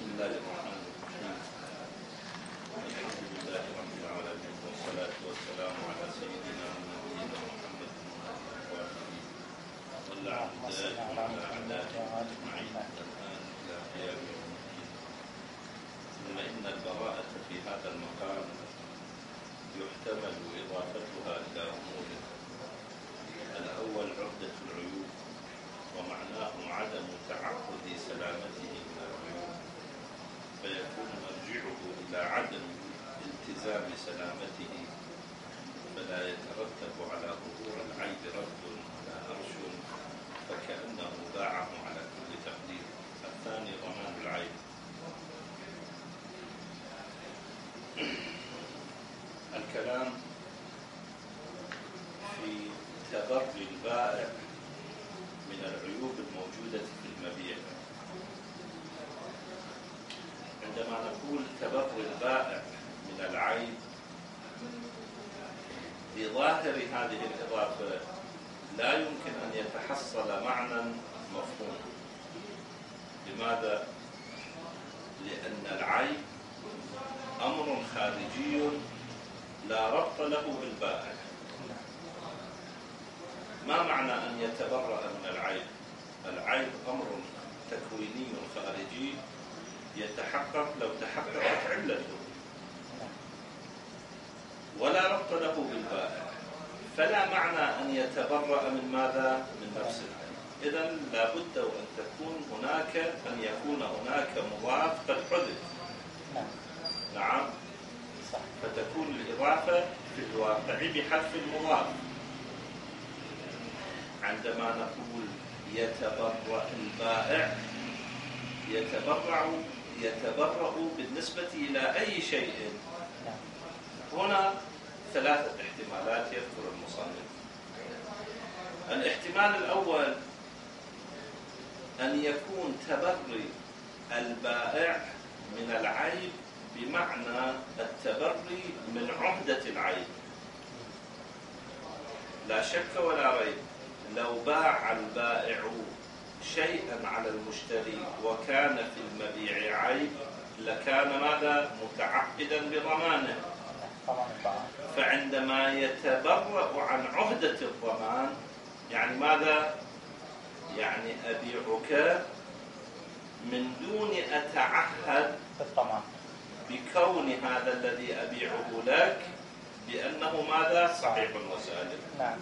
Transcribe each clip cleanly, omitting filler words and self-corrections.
بسم الله الرحمن الرحيم. الحمد لله رب العالمين والصلاة والسلام على سيدنا ونبينا محمد واللعنة على أعدائه أجمعين الآن إلى قيام يوم الدين. ثم إن البراءة في هذا المقام يحتمل إضافتها إلى أمور. الأول عقدة العيوب، ومعناه عدم تعقد سلامته من العيوب، فيكون مرجعه إلى عدم التزام سلامته، فلا يترتب على ظهور العيب رد ولا أرش، فكأنه باعه على كل تقدير. الثاني ضمان العيب. الكلام في تبري البائع من العيوب الموجودة في المبيع. عندما نقول تبري البائع من العيب، بظاهر هذه الإضافة لا يمكن أن يتحصل معنى مفهوم. لماذا؟ لأن العيب أمر خارجي لا ربط له بالبائع. ما معنى أن يتبرأ من العيب؟ العيب أمر تكويني خارجي يتحقق لو تحققت علته، ولا ربط له بالبائع، فلا معنى أن يتبرأ من ماذا؟ من نفس العيب. إذن لا بد أن يكون هناك مضاف قد حدث. نعم، فتكون الإضافة في الواقع بحذف المضاف. عندما نقول يتبرأ البائع، يتبرأ بالنسبة إلى أي شيء. هنا ثلاثة احتمالات يذكر المصنف. الاحتمال الأول أن يكون تبري البائع من العيب بمعنى التبري من عهدة العيب. لا شك ولا ريب، لو باع البائع شيئا على المشتري وكان في المبيع عيب لكان ماذا؟ متعقدا بضمانه. فعندما يتبرأ عن عهدة الضمان، يعني ماذا؟ يعني أبيعك من دون أتعهد بكون هذا الذي أبيعه لك بأنه ماذا؟ صحيح وسالم. نعم.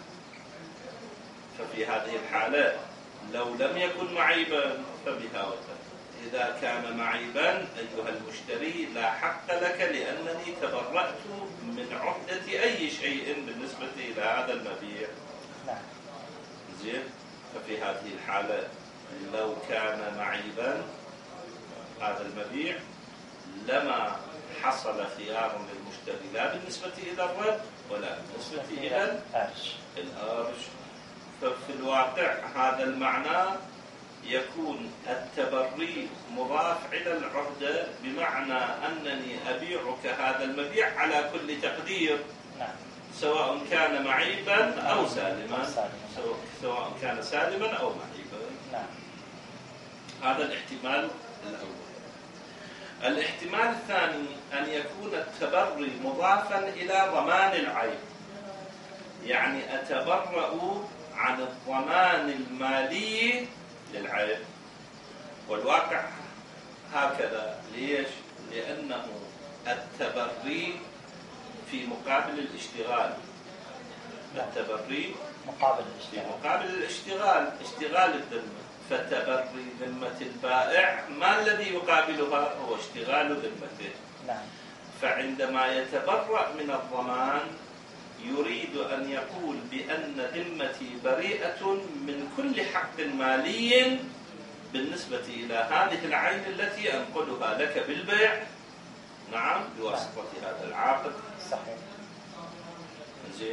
ففي هذه الحالة لو لم يكن معيبا فبها وتب. إذا كان معيبا أيها المشتري لا حق لك، لأنني تبرأت من عهدة أي شيء بالنسبة إلى هذا المبيع. نعم. زين. ففي هذه الحالة لو كان معيبا هذا المبيع لما حصل خيار للمشتري، لا بالنسبة إلى الرد ولا بالنسبة إلى الأرش. ففي الواقع هذا المعنى يكون التبري مضاف إلى العهدة، بمعنى أنني أبيعك هذا المبيع على كل تقدير، سواء كان معيبا أو سالما، سواء كان سالما أو معيبا. هذا الاحتمال الأول. الاحتمال الثاني أن يكون التبري مضافا إلى ضمان العيب، يعني أتبرأ عن الضمان المالي للعيب. والواقع هكذا. ليش؟ لأنه التبري في مقابل الاشتغال. التبري في مقابل الاشتغال، اشتغال الذمة. فتبري ذمة البائع ما الذي يقابلها؟ هو اشتغال ذمته. فعندما يتبرأ من الضمان يريد أن يقول بأن ذمتي بريئة من كل حق مالي بالنسبة إلى هذه العين التي أنقلها لك بالبيع. نعم، بواسطة هذا العاقد. صحيح. زين.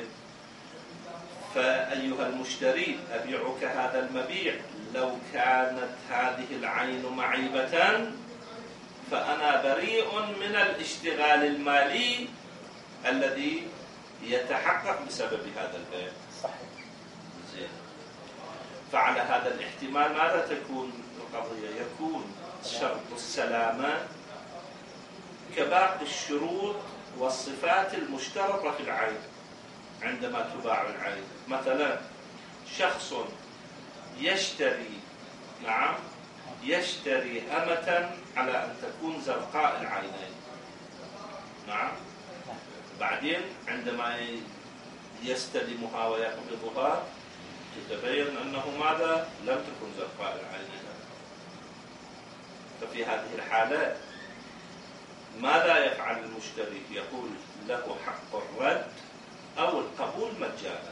فأيها المشتري أبيعك هذا المبيع، لو كانت هذه العين معيبة فأنا بريء من الاشتغال المالي الذي يتحقق بسبب هذا البيع. صحيح. زين. فعلى هذا الاحتمال ماذا تكون القضية؟ يكون شرط السلامة كباقي الشروط والصفات المشترطة في العين عندما تباع العين. مثلا شخص يشتري يشتري أمة على أن تكون زرقاء العينين. بعدين عندما يستلمها ويقبضها يتبين أنه ماذا؟ لم تكن زرقاء العينين. ففي هذه الحالة ماذا يفعل المشتري؟ يقول له حق الرد أو القبول مجانا.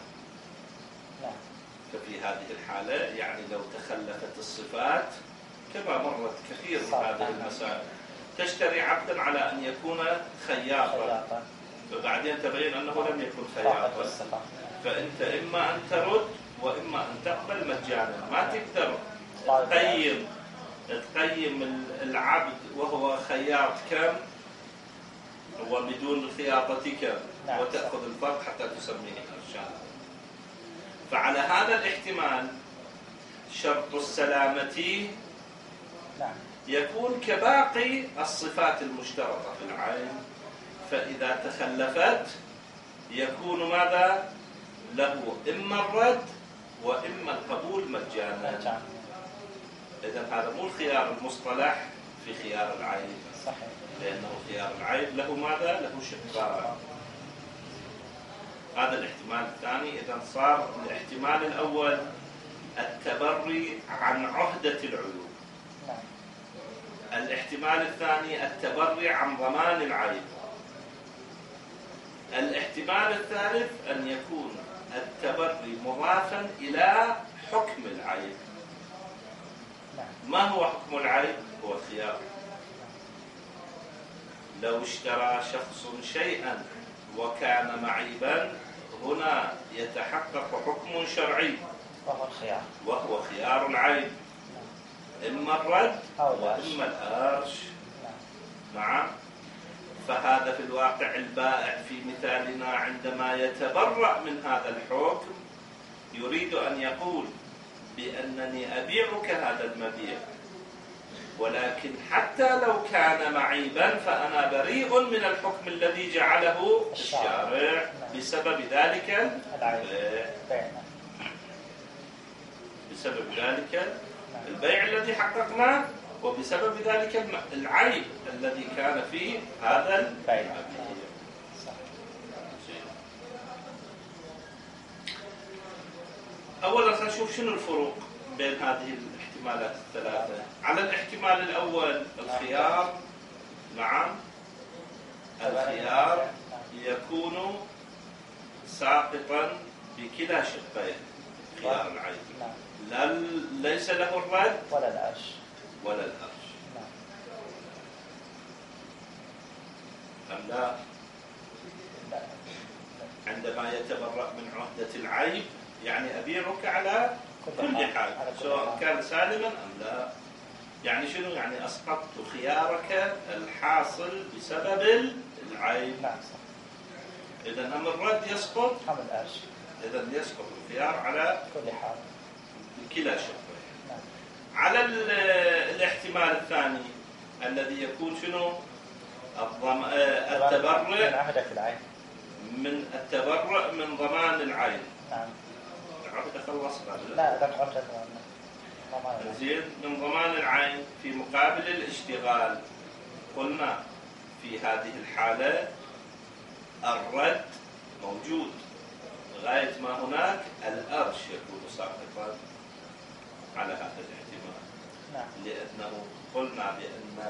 ففي هذه الحالة يعني لو تخلفت الصفات كما مرت كثير من هذه المسائل، تشتري عبدا على أن يكون خياطا فبعدين تبين أنه لم يكن خياطا، فأنت إما أن ترد وإما أن تقبل مجانا. ما تقدر تقيم العبد وهو خياط كم وبدون الخياطة كم وتأخذ الفرق حتى تسميه إرشاد. فعلى هذا الاحتمال شرط السلامة يكون كباقي الصفات المشترطة في العين، فإذا تخلفت يكون ماذا؟ له إما الرد وإما القبول مجانا. إذن هذا مو الخيار المصطلح في خيار العين، لأنه خيار العين له ماذا؟ له شقان. هذا الاحتمال الثاني. إذن صار الاحتمال الأول التبري عن عهدة العيوب. الاحتمال الثاني التبري عن ضمان العيب. الاحتمال الثالث أن يكون التبري مضافا إلى حكم العيب. ما هو حكم العيب؟ هو الخيار. لو اشترى شخص شيئا وكان معيبا، هنا يتحقق حكم شرعي وهو خيار العيب، إما الرد وإما الأرش. فهذا في الواقع البائع في مثالنا عندما يتبرأ من هذا الحكم يريد أن يقول بأنني أبيعك هذا المبيع، ولكن حتى لو كان معيبا فأنا بريء من الحكم الذي جعله الشارع بسبب ذلك البيع الذي حققناه، وبسبب ذلك العيب الذي كان في هذا البيع. أولا خلينا نشوف شنو الفروق بين هذه الاحتمالات الثلاثة. على الاحتمال الأول الخيار، الخيار يكون ساقطا بكلا شقين خيار العيب، ليس له الرد ولا الأرش. أم لا؟ عندما يتبرأ من عهدة العيب يعني أبيعك على كل حال سواء كان سالما أم لا. يعني شنو؟ يعني أسقطت خيارك الحاصل بسبب العيب. إذن أم الرد يسقط أم الأرش. إذن يسقط الخيار على كل حال بكلا شقين. على الاحتمال الثاني الذي يكون شنو؟ التبرؤ من ضمان العين. العقد خلصنا. زين، من ضمان العين في مقابل الاشتغال. قلنا في هذه الحالة الرد موجود لغاية ما هناك الأرش يكون ساقطا على هذا الاحتمال. لأنه قلنا بأن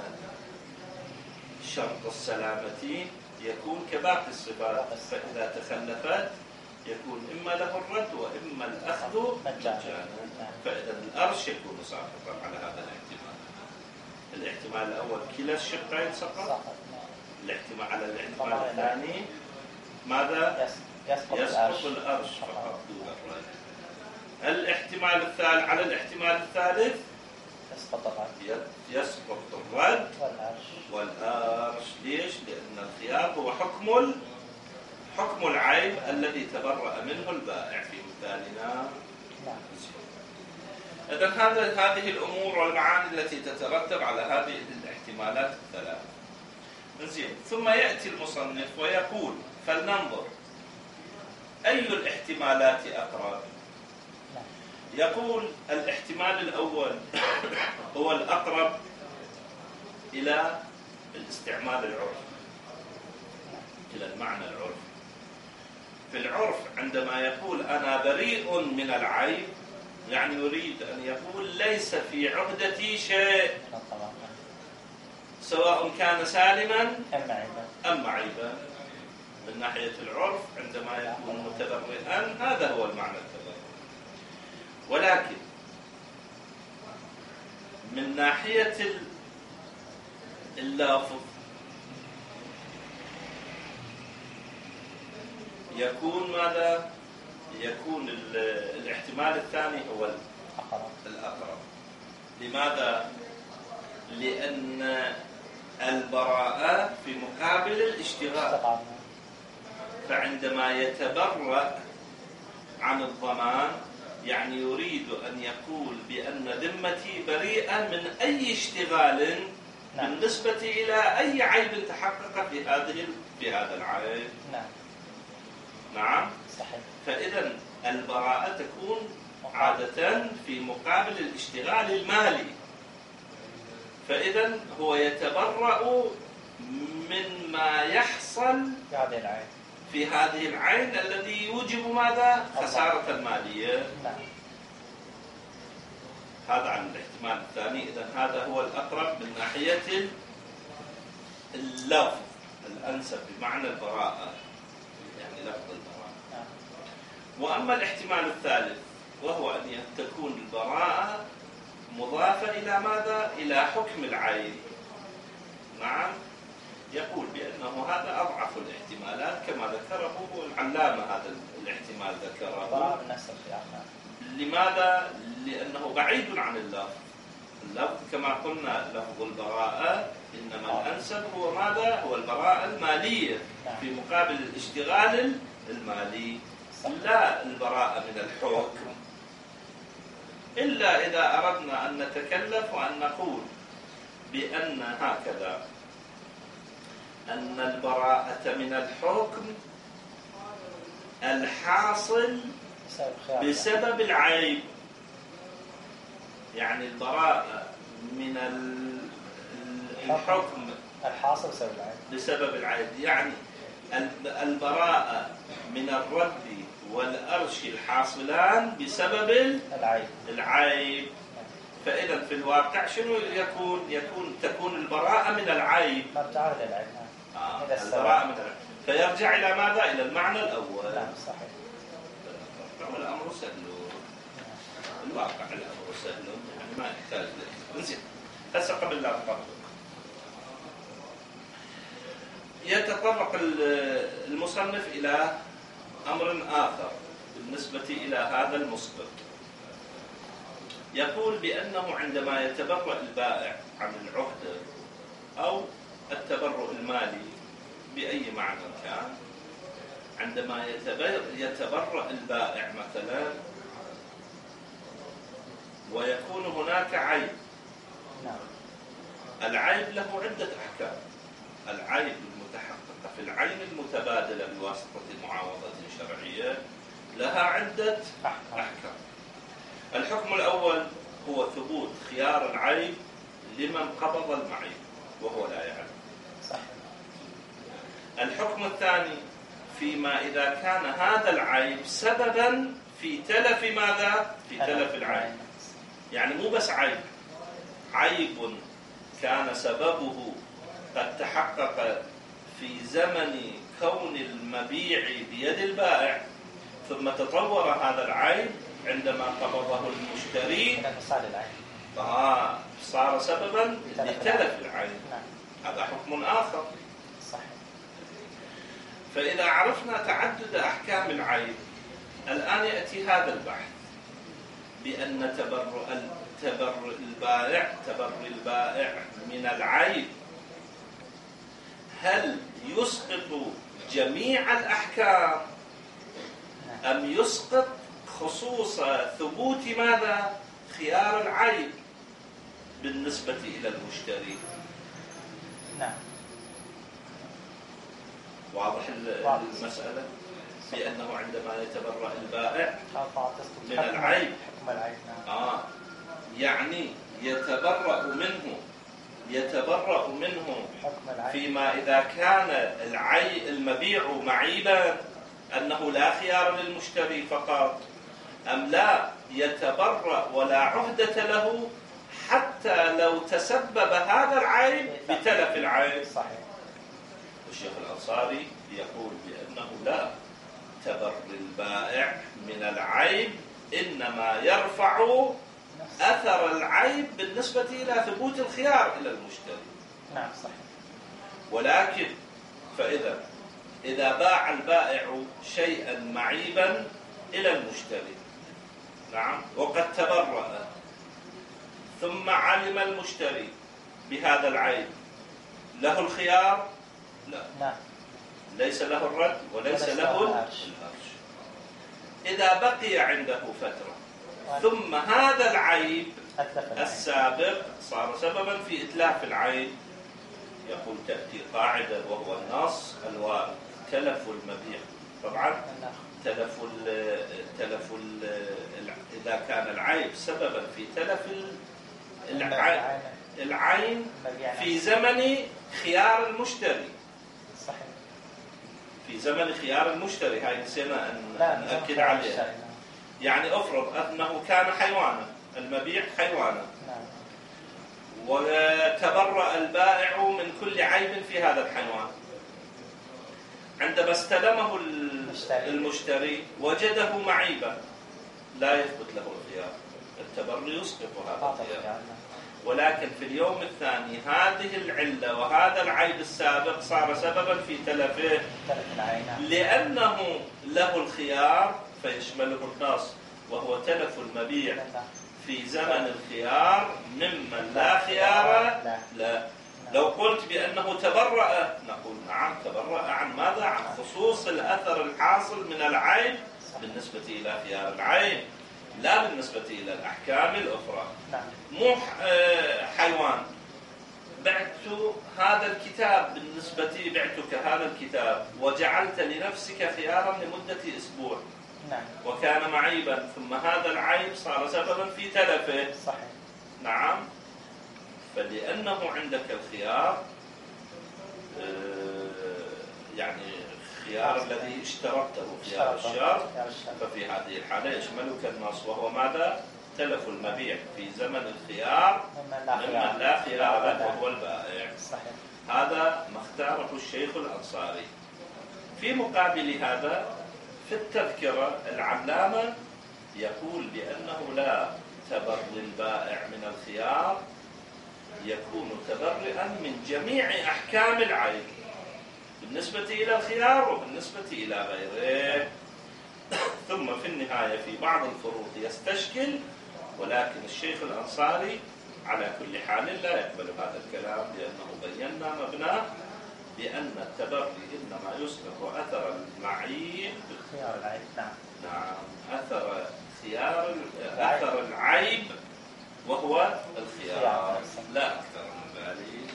شرط السلامة يكون كباقي الصفات، فإذا تخلفت يكون إما له الرد وإما الأخذ مجانا. فإذا الأرش يكون ساقطا على هذا الاحتمال. الاحتمال الأول كلا الشقين سقط. على الاحتمال الثاني ماذا؟ يسقط الأرش فقط دون الرد. الاحتمال الثالث، على الاحتمال الثالث يسقط الرد والأرش. ليش؟ لأن الخيار هو حكم العيب الذي تبرأ منه البائع في مثالنا. إذن هذه الأمور والمعاني التي تترتب على هذه الاحتمالات الثلاث. زين، ثم يأتي المصنف ويقول: فلننظر أي الاحتمالات أقرب. يقول: الاحتمال الأول هو الأقرب إلى الاستعمال العرفي، إلى المعنى العرفي. في العرف عندما يقول أنا بريء من العيب، يعني يريد أن يقول ليس في عهدتي شيء، سواء كان سالما أم عيبا. من ناحية العرف عندما يكون متبرئا هذا هو المعنى التبرئ. ولكن من ناحية اللافظ يكون ماذا؟ يكون الاحتمال الثاني هو الأقرب. لماذا؟ لأن البراءة في مقابل الاشتغال، فعندما يتبرأ عن الضمان يعني يريد أن يقول بأن ذمتي بريئة من أي اشتغال بالنسبة إلى أي عيب تحقق في هذا العيب. نعم صحيح. فإذا البراءة تكون عادة في مقابل الاشتغال المالي، فإذا هو يتبرأ مما يحصل في هذه العين الذي يوجب ماذا؟ خسارة مالية. هذا عن الاحتمال الثاني. إذا هذا هو الأقرب من ناحية اللفظ الأنسب بمعنى البراءة، يعني لفظ البراءة. وأما الاحتمال الثالث وهو أن تكون البراءة مضافة إلى ماذا؟ إلى حكم العين. نعم، يقول بأنه هذا أضعف الاحتمالات كما ذكره العلامة. هذا الاحتمال ذكره. لماذا؟ لأنه بعيد عن اللفظ. اللفظ كما قلنا لفظ البراءة إنما الأنسب هو ماذا؟ هو البراءة المالية في مقابل الاشتغال المالي، لا البراءة من الحكم. إلا إذا أردنا أن نتكلف وأن نقول بأن هكذا أن البراءة من الحكم الحاصل بسبب العيب، يعني البراءة من الحكم الحاصل بسبب العيب، يعني البراءة من الرد والأرش الحاصلان بسبب العيب. فإذا في الواقع شنو تكون البراءة من العيب، البراءة من العيب، فيرجع إلى ماذا؟ إلى المعنى الأول. صحيح. الأمر سهل، الواقع الأمر سهل، يعني ما يحتاج نزيد. هسه قبل لا نطبق يتطرق المصنف إلى أمر آخر بالنسبة إلى هذا المسبق. يقول بأنه عندما يتبرأ البائع عن العهدة أو التبرؤ المالي بأي معنى كان، عندما يتبرأ البائع مثلا ويكون هناك عيب، العيب له عدة أحكام. العيب المتحققة في العين المتبادلة بواسطة معاوضة شرعية لها عدة أحكام. الحكم الأول هو ثبوت خيار العيب لمن قبض المعيب وهو لا يعلم. الحكم الثاني فيما إذا كان هذا العيب سببا في تلف ماذا؟ في تلف العين. يعني مو بس عيب كان سببه قد تحقق في زمن كون المبيع بيد البائع، ثم تطور هذا العيب عندما قبضه المشتري صار سببا لتلف العين. هذا حكم آخر. فإذا عرفنا تعدد أحكام العيب، الآن يأتي هذا البحث بأن تبرؤ البائع من العيب هل يسقط جميع خيار العيب بالنسبة إلى المشتري. نعم. واضح المسألة؟ بأنه عندما يتبرأ البائع من العيب يعني يتبرأ منه فيما إذا كان المبيع معيبا أنه لا خيار للمشتري فقط، أم لا يتبرأ ولا عهدة له حتى لو تسبب هذا العيب بتلف العيب. صحيح. الشيخ الأنصاري يقول بأنه لا تبر البائع من العيب، إنما يرفع أثر العيب بالنسبة إلى ثبوت الخيار إلى المشتري. نعم صحيح. ولكن إذا باع البائع شيئا معيبا إلى المشتري، نعم، وقد تبرأ، ثم علم المشتري بهذا العيب، له الخيار؟ لا. ليس له الرد وليس له الهرش. إذا بقي عنده فترة ثم هذا العيب السابق صار سببا في إتلاف العيب، يقول تأتي قاعدة وهو النص الوارد: تلف المبيع. طبعا تلف إذا كان العيب سببا في تلف العين في زمن خيار المشتري. صحيح. في زمن خيار المشتري، هاي نسينا أن نأكد عليها. يعني أفرض أنه كان حيوانا، المبيع حيوانا، وتبرأ البائع من كل عيب في هذا الحيوان. عندما استلمه المشتري وجده معيبا، لا يثبت له الخيار، التبري يسقط هذا الخيار. ولكن في اليوم الثاني هذه العلة وهذا العيب السابق صار سببا في تلفه، لأنه له الخيار فيشمله النص، وهو تلف المبيع في زمن الخيار ممن لا خيار لا. لو قلت بأنه تبرأ، نقول نعم تبرأ عن ماذا؟ عن خصوص الأثر الحاصل من العيب بالنسبة إلى خيار العيب، لا بالنسبة إلى الأحكام الأخرى. مو حيوان، بعت هذا الكتاب، بعتك هذا الكتاب وجعلت لنفسك خيارا لمدة أسبوع، وكان معيبا، ثم هذا العيب صار سببا في تلفه. صحيح. نعم. فلأنه عندك الخيار، يعني خيار الذي اشترطته خيار الشرط، ففي هذه الحالة يشملك النص، وهو ماذا؟ تلف المبيع في زمن الخيار ممن لا خيار له وهو البائع. صحيح. هذا ما اختاره الشيخ الأنصاري. في مقابل هذا في التذكرة العلامة يقول بأنه لا تبر البائع من الخيار، يكون تبرئا من جميع أحكام العيب بالنسبة إلى الخيار وبالنسبة إلى غيره. ثم في النهاية في بعض الفروق يستشكل، ولكن الشيخ الأنصاري على كل حال لا يقبل هذا الكلام، لأنه بينا مبناه بأن التبري إنما يسقط أثر المعيب خيار العيب. نعم، أثر العيب وهو الخيار، لا أكثر من ذلك.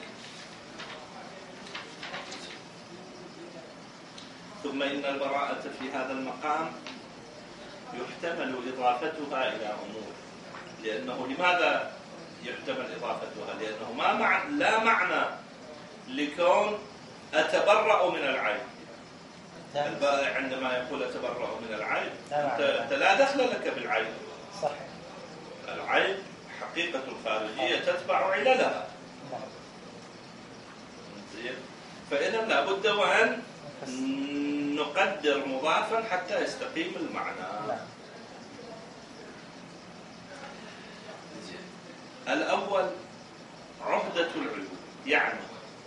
ثم إن البراءة في هذا المقام يحتمل إضافتها إلى أمور. لأنه لماذا يحتمل إضافتها؟ لأنه لا معنى لكون أتبرأ من العيب. البائع عندما يقول أتبرأ من العيب، أنت لا دخل لك بالعيب. صحيح. العيب حقيقة الخارجية تتبع عللها. فإذا لابد وأن نقدر مضافا حتى يستقيم المعنى. الأول عهدة العيوب، يعني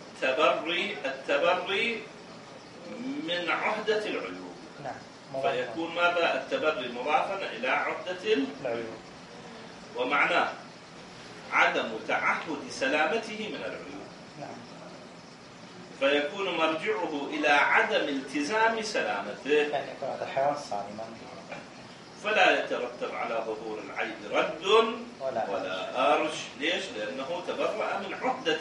التبري من عهدة العيوب. فيكون ماذا؟ التبري مضافا إلى عهدة العيوب، ومعناه عدم تعهد سلامته من العيوب. فيكون مرجعه إلى عدم التزام سلامته، يعني يكون هذا الحيوان صالما، فلا يترتب على ظهور العيب رد ولا أرش. ليش؟ لأنه تبرأ من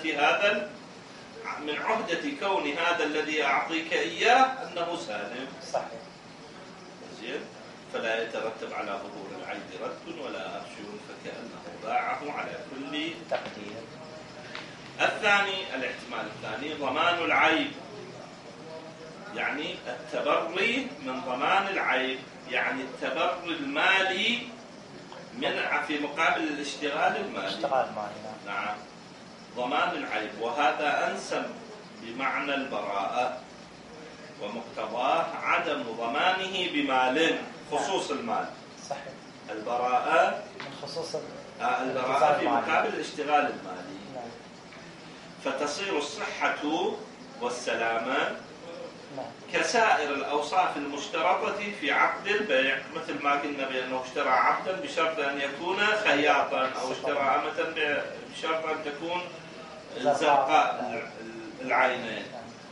عهدة كون هذا الذي أعطيك إياه أنه سالم. صحيح. زين؟ فلا يترتب على ظهور العيب رد ولا أرش، فكأنه باعه على كل تقدير. الثاني، الاحتمال الثاني ضمان العيب، يعني التبري من ضمان العيب، يعني التبري المالي في مقابل الاشتغال المالي. نعم، ضمان العيب، وهذا أنسب بمعنى البراءة، ومقتضاه عدم ضمانه بمال، خصوص المال. صحيح. البراءة من خصوص البراءة في مقابل الاشتغال المالي. فتصير الصحة والسلامة كسائر الأوصاف المشترطة في عقد البيع، مثل ما قلنا بأنه اشترى عبدا بشرط أن يكون خياطا، أو اشترى أمة بشرط أن تكون زرقاء العينين.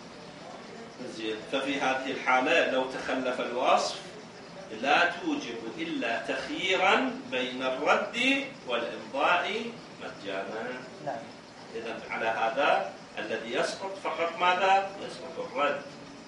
ففي هذه الحالة لو تخلف الوصف لا توجب إلا تخييرا بين الرد والإمضاء مجانا. إذن على هذا الذي يسقط فقط ماذا؟ يسقط الرد.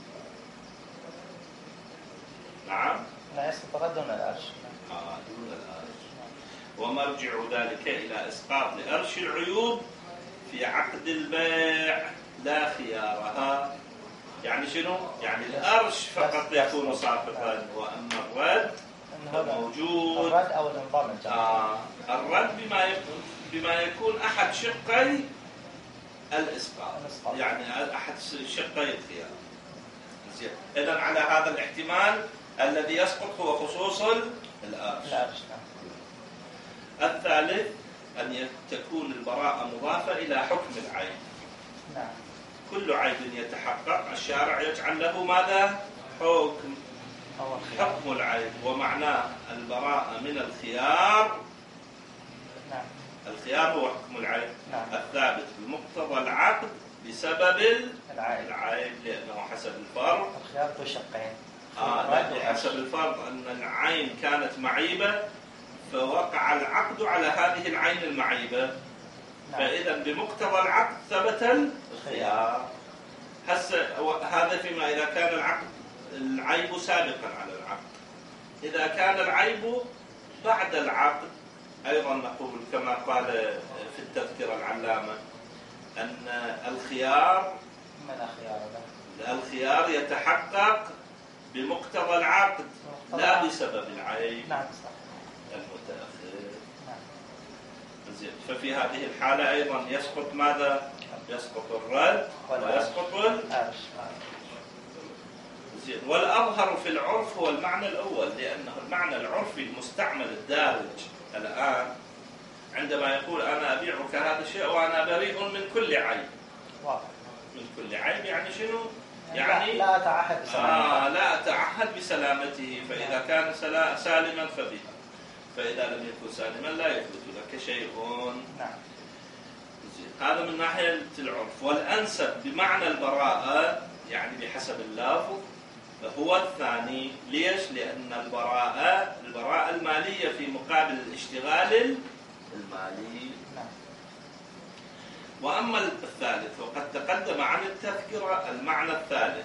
نعم؟ لا، يسقط الرد دون الأرش. دون الأرش. ومرجع ذلك إلى إسقاط لأرش العيوب في عقد البيع لا خيارها. يعني شنو؟ يعني الأرش فقط يكون ساقطا، وأما الرد موجود. الرد أو الإمضاء مجانا. الرد بما يكون أحد شقي الإسقاط، يعني أحد شقي الخيار. إذن على هذا الاحتمال الذي يسقط هو خصوص الأرش. الثالث أن تكون البراءة مضافة إلى حكم العيب. نعم. كل عيب يتحقق الشارع يجعل له ماذا؟ حكم العيب، ومعناه البراءة من الخيار. نعم. الخيار هو حكم العيب. نعم. الثابت بمقتضى العقد بسبب العيب، لأنه حسب الفرض. الخيار ذو شقين. حسب الفرض أن العين كانت معيبة، فوقع العقد على هذه العين المعيبة. فإذا بمقتضى العقد ثبت الخيار. هذا فيما إذا كان العيب سابقا على العقد. إذا كان العيب بعد العقد أيضا نقول كما قال في التذكرة العلامة أن الخيار يتحقق بمقتضى العقد لا بسبب العيب. نعم. المتأخر. زين. ففي هذه الحالة أيضا يسقط ماذا؟ يسقط الرد ويسقط الأرش. زين. والأظهر في العرف هو المعنى الأول، لأنه المعنى العرفي المستعمل الدارج الآن عندما يقول أنا أبيعك هذا الشيء وأنا بريء من كل عيب. من كل عيب يعني شنو؟ يعني لا أتعهد بسلامته. لا أتعهد بسلامته، فإذا كان سالما فبها، فإذا لم يكن سالما لا يثبت لك شيء. نعم. هذا من ناحية العرف. والأنسب بمعنى البراءة يعني بحسب اللفظ فهو الثاني. ليش؟ لأن البراءة المالية في مقابل الاشتغال المالي. وأما الثالث وقد تقدم عن التذكرة المعنى الثالث.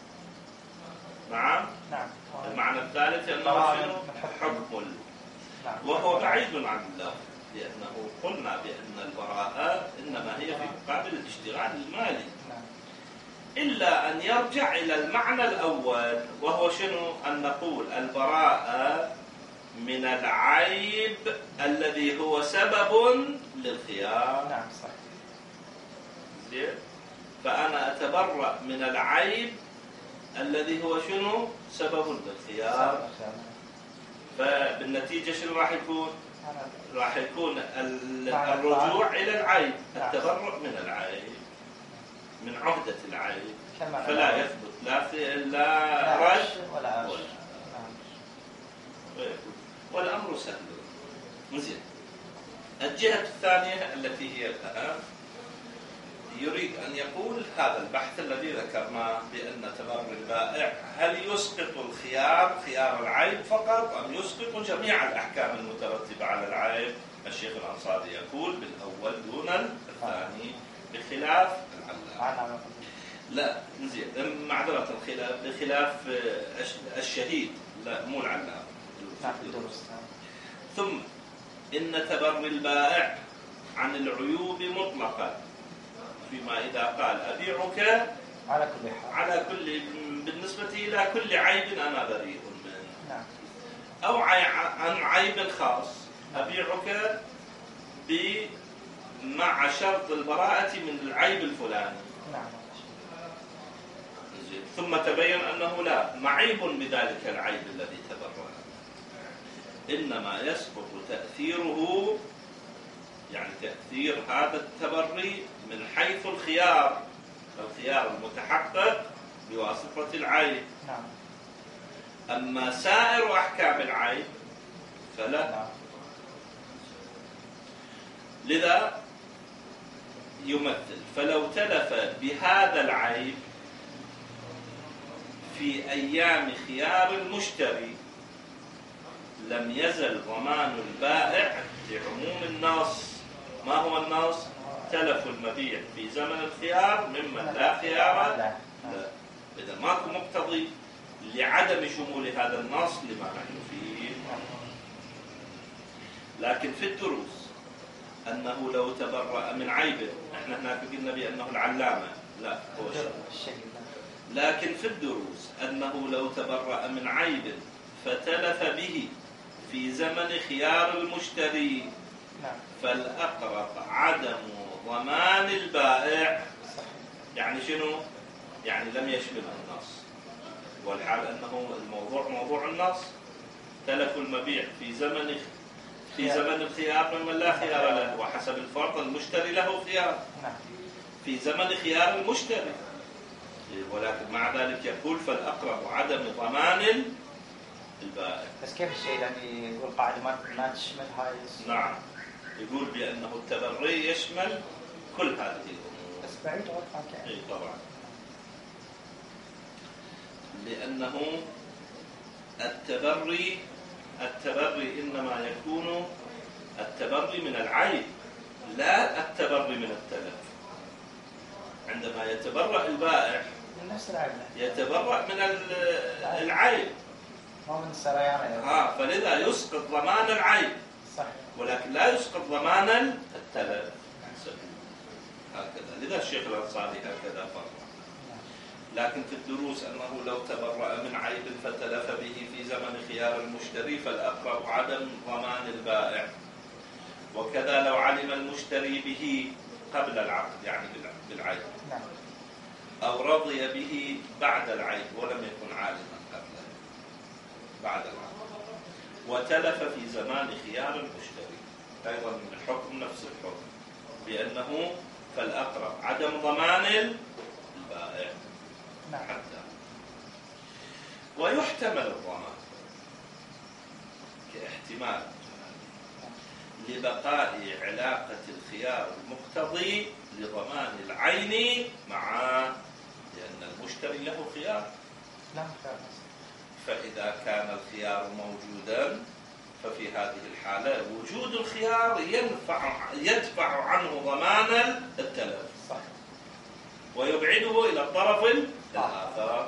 نعم. المعنى الثالث أنه حكم، وهو بعيد عن اللفظ، لأنه قلنا بأن البراءة إنما هي في مقابل الاشتغال المالي، إلا أن يرجع إلى المعنى الأول، وهو شنو؟ أن نقول البراءة من العيب الذي هو سبب للخيار. نعم صح. زين. فأنا أتبرأ من العيب الذي هو شنو؟ سبب للخيار. فبالنتيجة شنو راح يكون؟ راح يكون الرجوع إلى العيب، التبرؤ من العيب، من عهدة العيب، فلا يثبت لا رد ولا عرش. والأمر سهل. زين. الجهة الثانية التي هي الأهم يريد أن يقول هذا البحث الذي ذكرناه بأن تبري البائع هل يسقط خيار العيب فقط أم يسقط جميع الأحكام المترتبة على العيب. الشيخ الأنصاري يقول بالأول دون الثاني بخلاف العلامة. لا نزيد معذرة بخلاف الشهيد، لا مو العلامة. ثم إن تبري البائع عن العيوب مطلقا فيما إذا قال أبيعك على كل بالنسبة إلى كل عيب أنا بريء منه، أو عن عيب خاص أبيعك مع شرط البراءة من العيب الفلاني. ثم تبين أنه لا معيب بذلك العيب الذي تبرأ، إنما يسقط تأثيره، يعني تأثير هذا التبري من حيث الخيار المتحقق بواسطة العيب. أما سائر أحكام العيب فلا. لذا يمثل فلو تلف بهذا العيب في أيام خيار المشتري لم يزل ضمان البائع لعموم النص. ما هو النص؟ تلف المبيع في زمن الخيار ممن لا خيار لا. إذا ماكو مقتضي لعدم شمول هذا النص لما نحن فيه. لكن في الدروس أنه لو تبرأ من عيبه، احنا هناك قلنا بأنه العلامة لا هو الشيء، لكن في الدروس أنه لو تبرأ من عيب فتلف به في زمن خيار المشتري فالأقرب عدم ضمان البائع. يعني شنو؟ يعني لم يشمل النص، والحال أنه الموضوع موضوع النص. تلف المبيع في زمن الخيار ممن لا خيار له، وحسب الفرض المشتري له خيار في زمن خيار المشتري، ولكن مع ذلك يقول فالأقرب عدم ضمان البائع. بس كيف الشيء يعني يقول قاعدة ما تشمل هاي؟ نعم، يقول بأنه التبري يشمل كل هذه الأمور. بس بعيد عنك. إيه طبعا، لأنه التبري إنما يكون التبري من العيب لا التبري من التلف. عندما يتبرأ البائع من نفس العيب يتبرأ من العيب، ما من السريان. فلذا يسقط ضمان العيب صح، ولكن لا يسقط ضمان التلف. هكذا. لذا الشيخ الأنصاري هكذا فرق. لكن في الدروس أنه لو تبرأ من عيب فتلف به في زمن خيار المشتري فالأقرب عدم ضمان البائع. وكذا لو علم المشتري به قبل العقد، يعني بالعيب، أو رضي به بعد العيب ولم يكن عالما قبله بعد العقد، وتلف في زمان خيار المشتري، أيضا من الحكم نفس الحكم بأنه فالأقرب عدم ضمان البائع حتى. ويحتمل الضمان كاحتمال لبقاء علاقة الخيار المقتضي لضمان العين معه، لأن المشتري له خيار. فإذا كان الخيار موجودا ففي هذه الحالة وجود الخيار يدفع عنه ضمان التلف ويبعده إلى الطرف الآخر.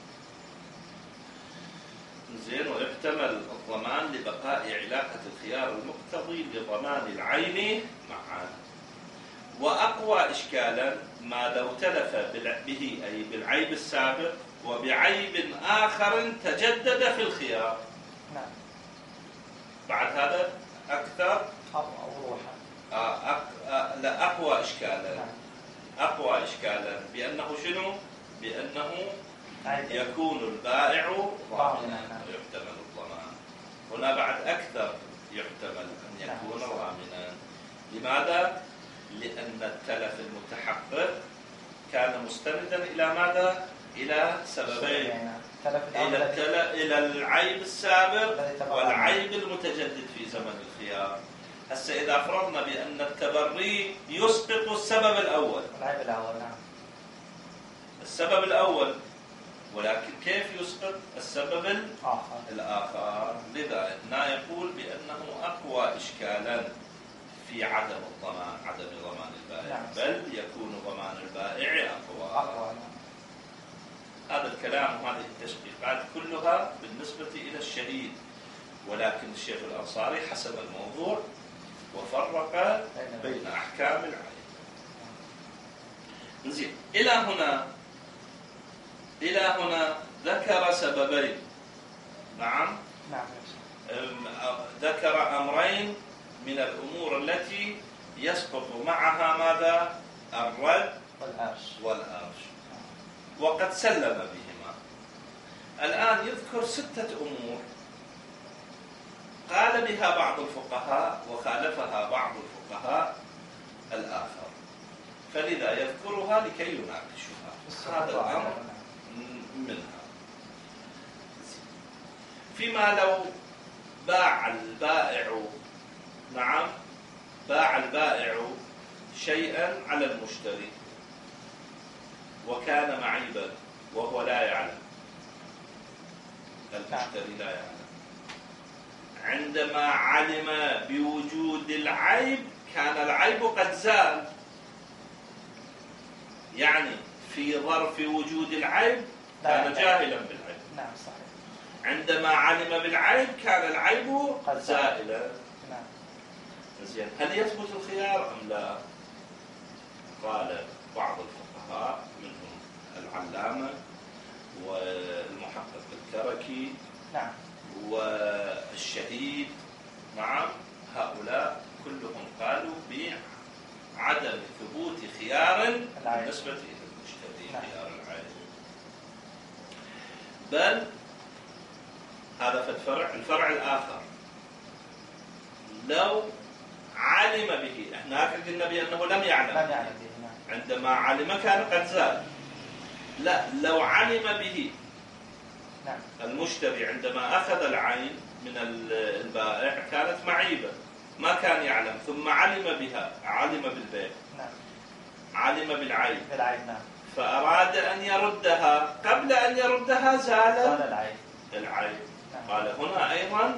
زين. ويحتمل الضمان لبقاء علاقة الخيار المقتضي لضمان العين معه. وأقوى إشكالا ما لو تلف به أي بالعيب السابق وبعيب آخر تجدد في الخيار. بعد هذا أكثر لا أقوى إشكالا. أقوى إشكالا بأنه شنو؟ بأنه يكون البائع ضامنا ويحتمل الضمان. هنا بعد أكثر يحتمل أن يكون ضامنا. لماذا؟ لأن التلف المتحقق كان مستندا إلى ماذا؟ إلى سببين، إلى العيب السابق والعيب المتجدد في زمن الخيار. هسه إذا فرضنا بأن التبري يسقط السبب الأول، العيب الأول نعم. السبب الأول، ولكن كيف يسقط السبب الآخر؟ لذا هنا يقول بأنه أقوى إشكالا في عدم الضمان، عدم ضمان البائع، نعم. بل يكون ضمان البائع أقوى. هذا الكلام وهذه التشقيقات كلها بالنسبة إلى الشهيد، ولكن الشيخ الأنصاري حسب الموضوع وفرق بين أحكام العين. زين، إلى هنا ذكر سببين. نعم. ذكر أمرين من الأمور التي يسقط معها ماذا؟ الرد والأرش، وقد سلم بهما. الآن يذكر 6 أمور قال بها بعض الفقهاء وخالفها بعض الفقهاء الآخر، فلذا يذكرها لكي يناقشها. هذا الأمر منها. فيما لو باع البائع، نعم، باع البائع شيئا على المشتري وكان معيبا وهو لا يعلم، المشتري لا يعلم، عندما علم بوجود العيب كان العيب قد زال، يعني في ظرف وجود العيب كان جاهلا بالعيب. نعم صحيح. عندما علم بالعيب كان العيب زائلا. نعم. زين، هل يثبت الخيار أم لا؟ قال بعض الفقهاء منهم العلامة والمحقق الكركي، نعم، والشهيد، نعم، هؤلاء كلهم قالوا بعدم ثبوت خيار بالنسبة إلى المشتري، خيار العيب. بل هذا في الفرع الآخر لو علم به، احنا قلنا بأنه لم يعلم به، عندما علم كان قد زال. لا، لو علم به المشتري عندما أخذ العين من البائع كانت معيبة، ما كان يعلم، ثم علم بها، علم بالبيع، علم بالعيب، فأراد أن يردها، قبل أن يردها زال العيب. قال هنا أيضا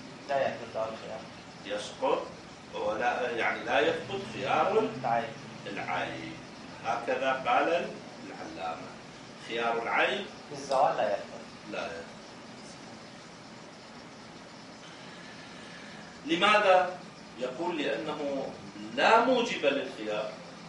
يسقط، ولا يعني لا يثبت خيار العيب. هكذا قال العلامة، خيار العيب بالزوال لا يثبت. لماذا؟ يقول لأنه لا موجب للخيار.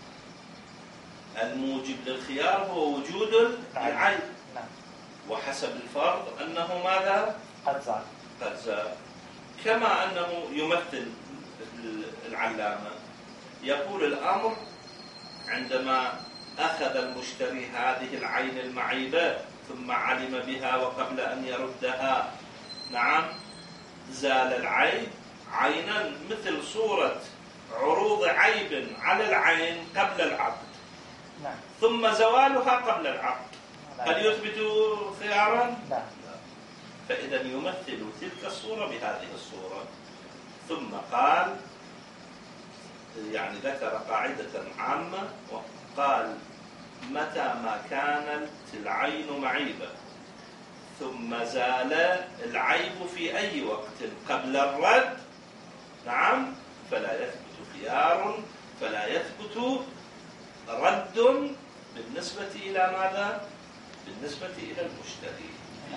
الموجب للخيار هو وجود العيب، وحسب الفرض أنه ماذا؟ قد زال. كما أنه يمثل العلامة، يقول الأمر عندما أخذ المشتري هذه العين المعيبة ثم علم بها وقبل أن يردها، نعم، زال العيب عينا، مثل صورة عروض عيب على العين قبل العقد، ثم زوالها قبل العقد. هل يثبت خيارا؟ لا. فإذا يمثل تلك الصورة بهذه الصورة. ثم قال، يعني ذكر قاعدة عامة وقال متى ما كانت العين معيبة ثم زال العيب في أي وقت قبل الرد، نعم، فلا يثبت خيار، فلا يثبت رد بالنسبة إلى ماذا؟ بالنسبة إلى المشتري.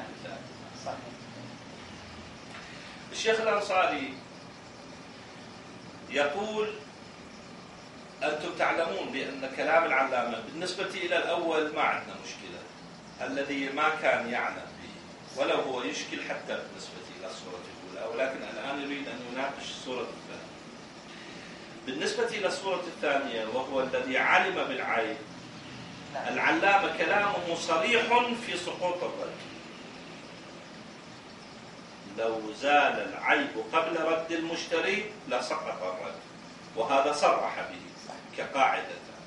الشيخ الأنصاري يقول أنتم تعلمون بأن كلام العلامة بالنسبة إلى الأول ما عندنا مشكلة، الذي ما كان يعلم به، ولو هو يشكل حتى بالنسبة إلى الصورة الأولى، ولكن الآن يريد أن يناقش الصورة الثانية. بالنسبة إلى الصورة الثانية وهو الذي علم بالعيب، العلامة كلامه صريح في سقوط الرد. لو زال العيب قبل رد المشتري لسقط الرد، وهذا صرح به كقاعدة.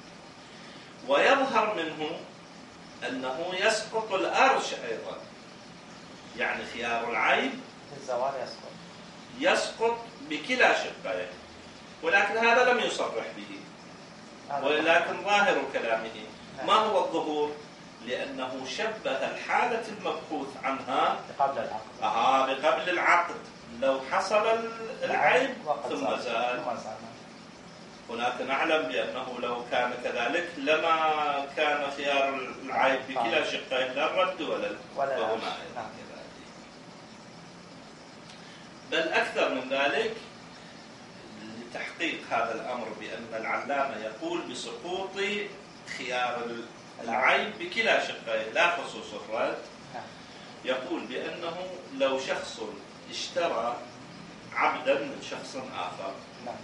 ويظهر منه أنه يسقط الأرش أيضا، يعني خيار العيب الزوال يسقط بكلا شقين، ولكن هذا لم يصرح به، ولكن ظاهر كلامه ما هو الظهور؟ لأنه شبه الحالة المبحوث عنها بقبل العقد لو حصل العيب ثم زال. هناك نعلم بأنه لو كان كذلك لما كان خيار العيب بكلا شقين لا الرد ولا فهنا بل أكثر من ذلك. لتحقيق هذا الأمر بأن العلامة يقول بسقوط خيار العيب بكلا شقين لا خصوص الرد، يقول بأنه لو شخص اشترى عبدا من شخص آخر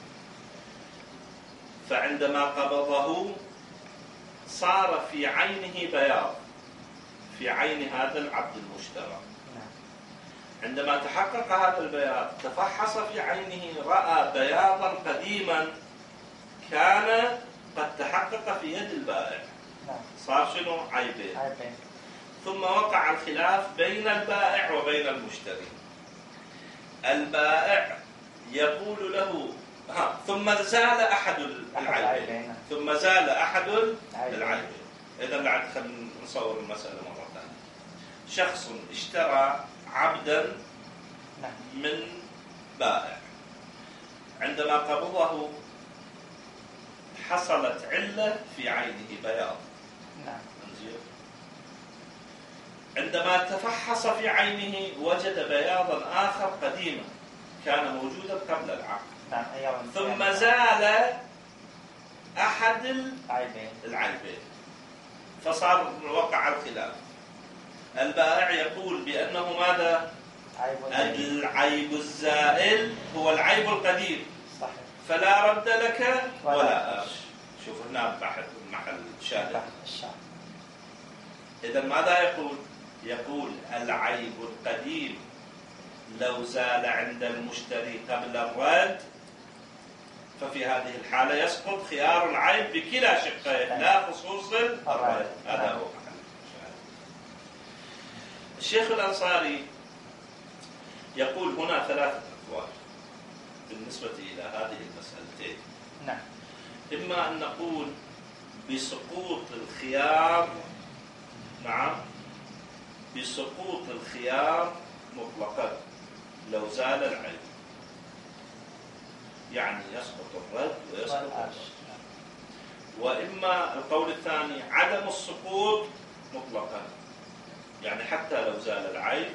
فعندما قبضه صار في عينه بياض في عين هذا العبد المشترى. عندما تحقق هذا البياض تفحص في عينه رأى بياضا قديما كان قد تحقق في يد البائع، صار شنو؟ عيبين. ثم وقع الخلاف بين البائع وبين المشتري. البائع يقول له ثم زال أحد العيبين ثم زال أحد العيبين. إذا بعد خلينا نصور المسألة مرة ثانية. شخص اشترى عبدا من بائع، عندما قبضه حصلت علة في عينه بياض. عندما تفحص في عينه وجد بياضا آخر قديما كان موجودا قبل العقد، ثم زال أحد العيبين فصار وقع الخلاف. البائع يقول بأنه ماذا؟ العيب الزائل هو العيب القديم، فلا رد لك ولا أرش. شوف هنا محل شاهد. إذا ماذا يقول؟ يقول العيب القديم لو زال عند المشتري قبل الرد ففي هذه الحالة يسقط خيار العيب بكلا شقين لا خصوص الرد. هذا هو محل الشاهد. الشيخ الأنصاري يقول هنا ثلاثة أقوال بالنسبة إلى هذه المسألتين. إما أن نقول بسقوط الخيار، بسقوط الخيار مطلقا لو زال العيب، يعني يسقط الرد ويسقط الرد. وإما القول الثاني عدم السقوط مطلقا، يعني حتى لو زال العيب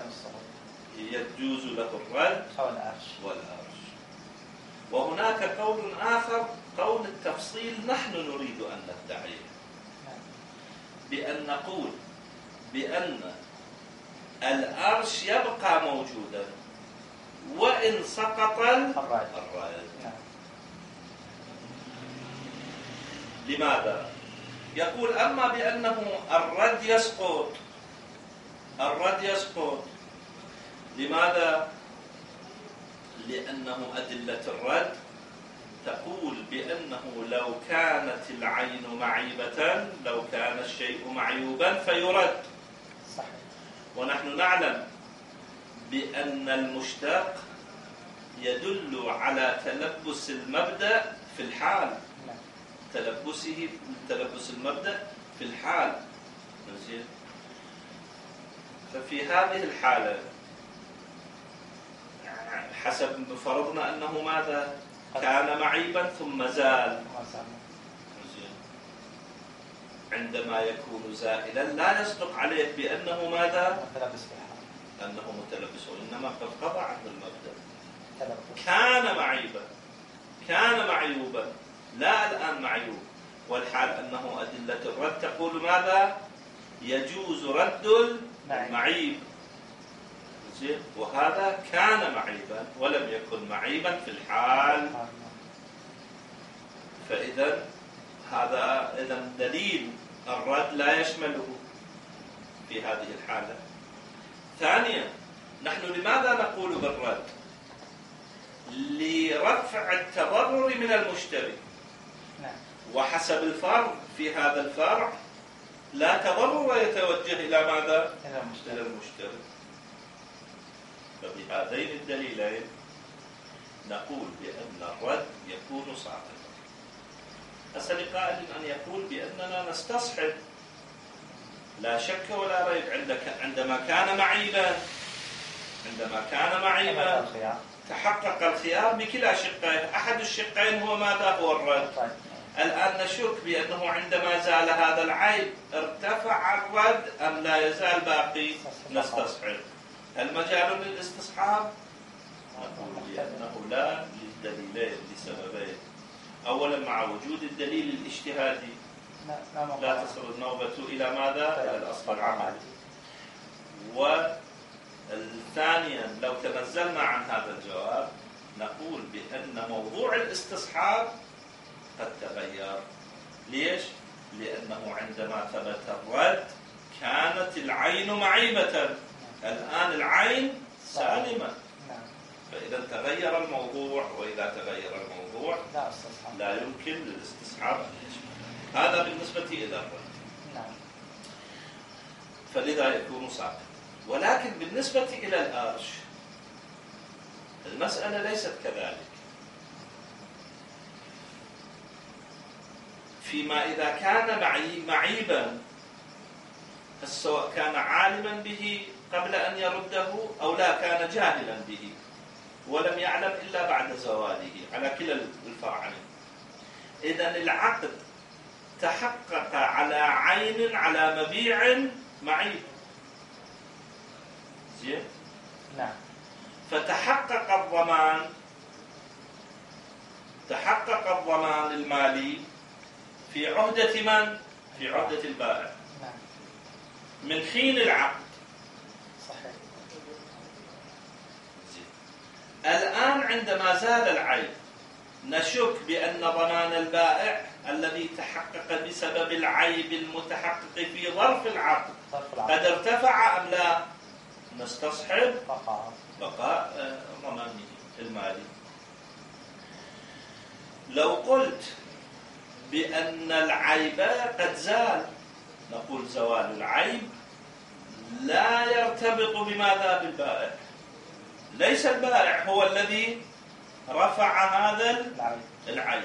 يجوز له الرد والأرش. وهناك قول آخر قول التفصيل نحن نريد أن ندعيه، بأن نقول بأن الأرش يبقى موجودا وإن سقط الرد. لماذا؟ يقول أما بأنه الرد يسقط. لماذا؟ لأنه أدلة الرد تقول بأنه لو كانت العين معيبة، لو كان الشيء معيوبا فيرد. ونحن نعلم بأن المشتق يدل على تلبس المبدأ في الحال، تلبس المبدأ في الحال. ففي هذه الحالة حسب فرضنا أنه ماذا؟ كان معيبا ثم زال. عندما يكون زائلا لا يصدق عليه بأنه ماذا؟ أنه متلبس، وإنما قد قضى عنه المبدأ. كان معيوبا لا الآن معيوب، والحال أنه أدلة الرد تقول ماذا؟ يجوز رد المعيب. وهذا كان معيبا ولم يكن معيبا في الحال. فإذا هذا دليل الرد لا يشمله في هذه الحالة. ثانيا، نحن لماذا نقول بالرد؟ لرفع التضرر من المشتري، وحسب الفرع في هذا الفرع لا تضرر يتوجه إلى ماذا؟ إلى المشتري. فبهذين الدليلين نقول بأن الرد يكون ساقطا. هسه لقائل أن يقول بأننا نستصحب، لا شك ولا ريب عندما كان معيبا تحقق الخيار بكلا شقين. أحد الشقين هو ماذا؟ هو الرد. الآن نشك بأنه عندما زال هذا العيب ارتفع الرد أم لا يزال باقي؟ نستصحب. هل مجال للاستصحاب؟ نقول بأنه لا، للدليلين، لسببين. أولا مع وجود الدليل الاجتهادي لا تصل النوبة إلى ماذا؟ إلى الأصل العملي. وثانيا لو تنزلنا عن هذا الجواب نقول بأن موضوع الاستصحاب قد تغير. ليش؟ لأنه عندما ثبت الرد كانت العين معيبة، الآن العين سالمة، فإذا تغير الموضوع، وإذا تغير الموضوع لا يمكن للاستصحاب أن يشمل. هذا بالنسبة إلى الرد، فلذا يكون ساقطا. ولكن بالنسبة إلى الأرش المسألة ليست كذلك. فيما إذا كان معيبا، سواء كان عالما به قبل أن يرده أو لا كان جاهلا به ولم يعلم إلا بعد زواله، على كلا الفرعين، إذن العقد تحقق على عين على مبيع معيب. زين؟ نعم. فتحقق الضمان المالي في عهدة من؟ في عهدة البائع. نعم. من حين العقد. صحيح. الآن عندما زال العيب نشك بأن ضمان البائع الذي تحقق بسبب العيب المتحقق في ظرف العقد قد ارتفع أم لا؟ نستصحب بقاء ضمانه المالي. لو قلت بأن العيب قد زال، نقول زوال العيب لا يرتبط بماذا؟ بالبائع. ليس البائع هو الذي رفع هذا العيب،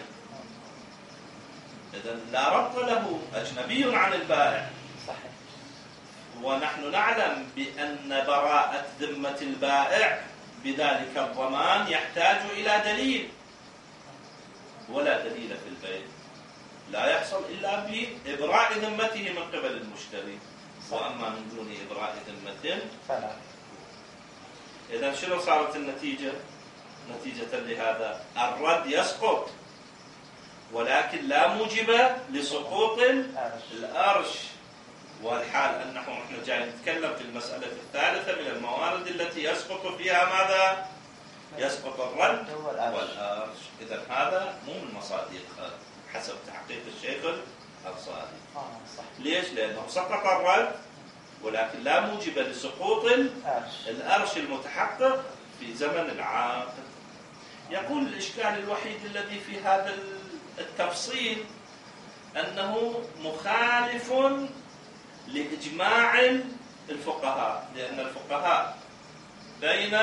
إذن لا ربط له، أجنبي عن البائع. صحيح. ونحن نعلم بأن براءة ذمة البائع بذلك الضمان يحتاج إلى دليل، ولا دليل في البيع لا يحصل إلا بإبراء ذمته من قبل المشتري، وأما من دون إبراء ذمة فلا. إذن شنو صارت النتيجة؟ نتيجة لهذا الرد يسقط، ولكن لا موجب لسقوط الأرش. والحال أنه نحن جاي نتكلم في المسألة الثالثة من الموارد التي يسقط فيها ماذا؟ يسقط الرد والأرش. إذن هذا مو من مصادق حسب تحقيق الشيخ الأرصادي. ليش؟ لأنه سقط الرد ولكن لا موجب لسقوط الأرش المتحقق في زمن العقد. يقول الإشكال الوحيد الذي في هذا التفصيل أنه مخالف لإجماع الفقهاء، لأن الفقهاء بين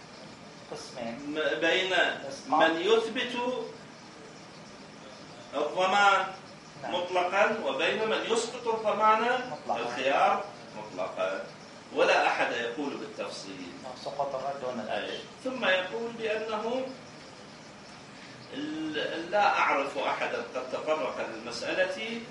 من يثبت الضمان مطلقا وبين من يسقط الضمان الخيار مطلقا، ولا أحد يقول بالتفصيل. سقط الرد دون الأرش. ثم يقول بأنه لا أعرف أحدا قد تطرق للمسألة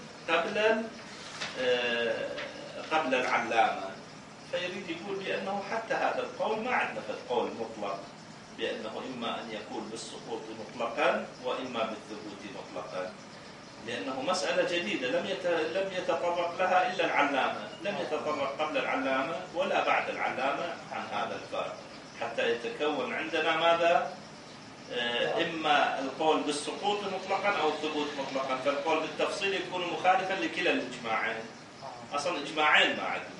قبل العلامة، فيريد يقول بأنه حتى هذا القول ما عندنا في القول مطلق، بأنه إما أن يكون بالسقوط مطلقا وإما بالثبوت مطلقا، لأنه مسألة جديدة لم يتطرق لها إلا العلامة، لم يتطرق قبل العلامة ولا بعد العلامة عن هذا الفرق، حتى يتكون عندنا ماذا؟ إما القول بالسقوط مطلقا أو الثبوت مطلقا. فالقول بالتفصيل يكون مخالفا لكلا الإجماعين. أصلا إجماعين ما عندنا.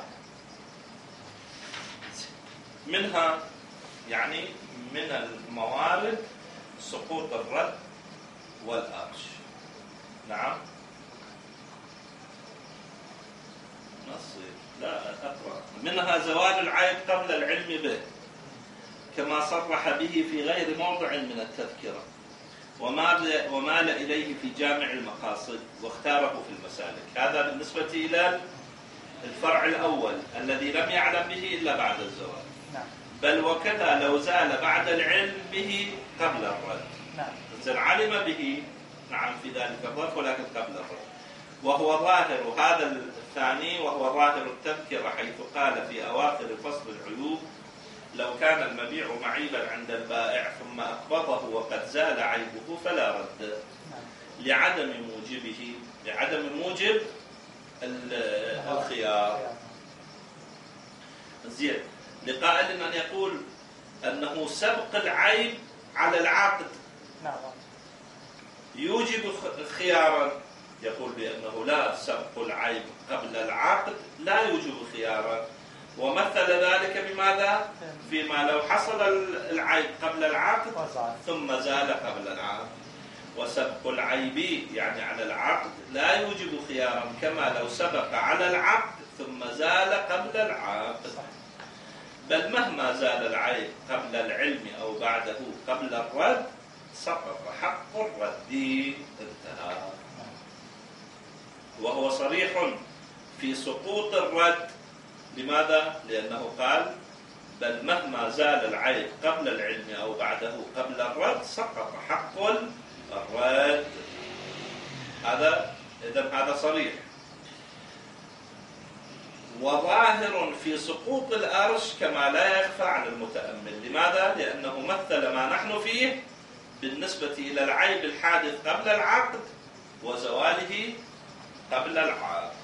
منها يعني من الموارد سقوط الرد والأرش. نعم. نصير لا أقرأ. منها زوال العيب قبل العلم به. كما صرح به في غير موضع من التذكرة، ومال إليه في جامع المقاصد واختاره في المسالك. هذا بالنسبة إلى الفرع الأول الذي لم يعلم به إلا بعد الزوال. نعم. بل وكذا لو زال بعد العلم به قبل الرد. نعم. إذن علم به نعم في ذلك الظرف ولكن قبل الرد. وهو ظاهر هذا الثاني، وهو ظاهر التذكرة، حيث قال في أواخر فصل العيوب: لو كان المبيع معيبا عند البائع ثم أقبضه وقد زال عيبه فلا رد، لعدم موجب الخيار. زين. لقائل أن يقول أنه سبق العيب على العقد يوجب خيارا، يقول بأنه لا، سبق العيب قبل العقد لا يوجب خيارا، ومثل ذلك بماذا؟ فيما لو حصل العيب قبل العقد ثم زال قبل العقد. وسبق العيب يعني على العقد لا يوجب خيارا، كما لو سبق على العقد ثم زال قبل العقد. بل مهما زال العيب قبل العلم أو بعده قبل الرد سقط حق الرد. انتهى. وهو صريح في سقوط الرد. لماذا؟ لأنه قال: بل مهما زال العيب قبل العلم أو بعده قبل الرد سقط حق الرد. هذا صريح. وظاهر في سقوط الأرش كما لا يخفى على المتأمل. لماذا؟ لأنه مثل ما نحن فيه بالنسبة إلى العيب الحادث قبل العقد وزواله قبل العقد،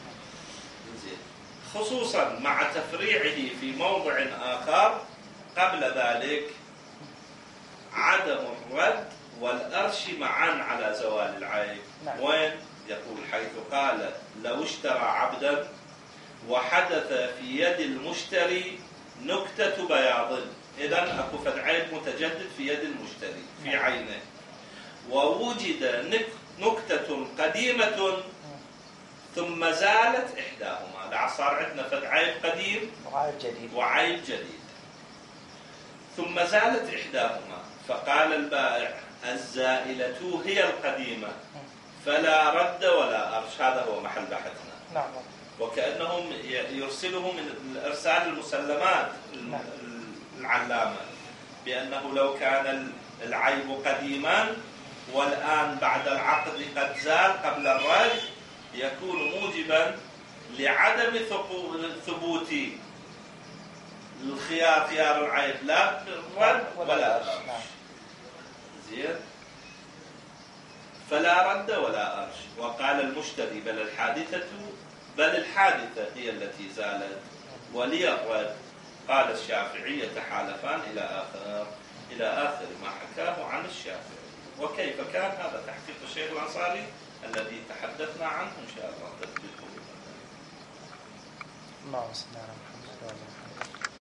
خصوصا مع تفريعه في موضع آخر قبل ذلك: عدم الرد والأرش معا على زوال العيب. وين؟ يقول حيث قال: لو اشترى عبدا وحدث في يد المشتري نكتة بياض. إذن أكو فد عيب متجدد في يد المشتري في عينه، ووجد نكتة قديمة ثم زالت إحداهما. صار عندنا فد عيب قديم وعيب جديد ثم زالت إحداهما، فقال البائع: الزائلة هي القديمة فلا رد ولا أرش. هذا هو محل بحثنا. نعم. وكأنهم يرسله من إرسال المسلمات العلامة، بأنه لو كان العيب قديما والآن بعد العقد قد زال قبل الرد يكون موجبا لعدم ثبوت الخيار، خيار العيب، لا رد ولا أرش. زين. فلا رد ولا أرش. وقال المشتري: بل الحادثة هي التي زالت ولي الرد. قال الشافعي: يتحالفان إلى آخر ما حكاه عن الشافعي. وكيف كان هذا تحقيق الشيخ الأنصاري الذي تحدثنا عنه إن شاء الله تثبيته. اللهم صل على محمد.